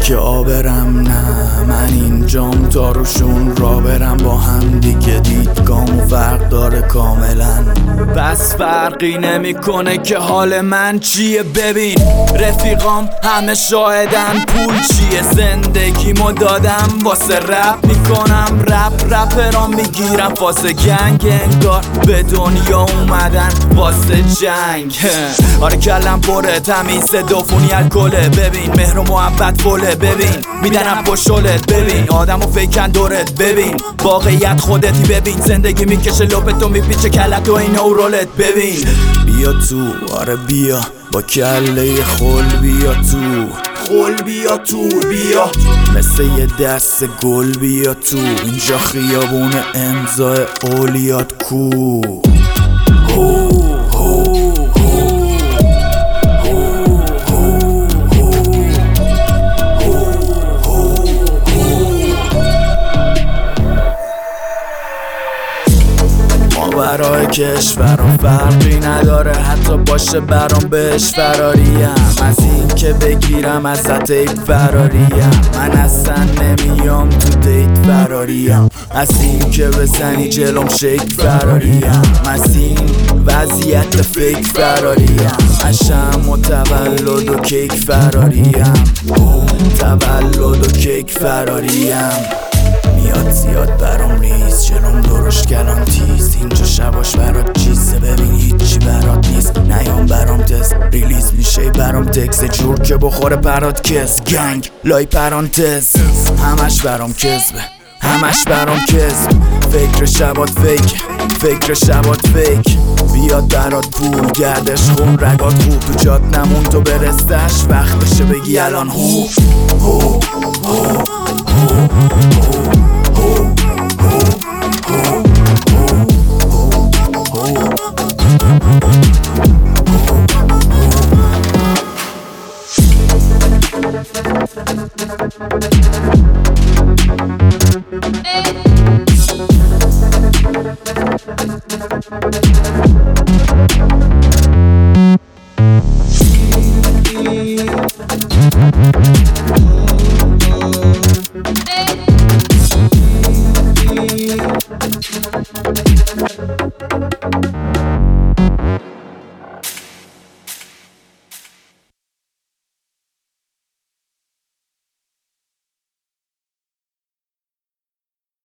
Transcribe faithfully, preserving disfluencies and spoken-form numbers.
که آبرم، نه من اینجام تا روشون را برم با هم دیگه. دیدگام و فرق داره کاملا، بس فرقی نمیکنه که حال من چیه. ببین رفیقام همه شاهدن پول چیه. زندگیمو دادم واسه رپ میکنم، رپ رپرام میگیرم واسه گنگ. انگار به دنیا اومدن واسه جنگ. آره کلم پره تمیز دوفونی الکله. ببین مهر و محبت فله. ببین میدنم پشولت. ببین آدمو فیکن دورت. ببین واقعیت خودتی. ببین زندگی میکشه لپتو میپیچه کلت و این اورولت. ببین بیا تو، آره بیا با کله خل بیا تو، خل بیا تو، بیا مثل یه دست گل بیا تو. اینجا خیابون امضای اولیات کو. هو هو برای کشورم فرقی نداره، حتی باشه برام بهش فراریم. از این که بگیرم ازت ایت فراریم. من اصلا نمیام تو دیت فراریم. از این که بزنی جلوم شیک فراریم. از این وضعیت فیک فراریم. اشم و تولد و کیک فراریم. تولد و کیک فراریم. میاد زیاد برام ریز، جلوم درشت کلام تیز. اینجا شباش برات چیزه، ببین هیچی برات نیست. نیام برام تست ریلیز میشه برام تکس جور که بخوره پرات کس. گنگ لای پرانتز همش برام کذبه، همش برام کذب. فکر شبات فیک، فکر شبات فیک. بیاد برات پول گردش خون رگات خوب. تو جات نمون تو برستش وقتشه بگی الان هو هو هو هو Hey.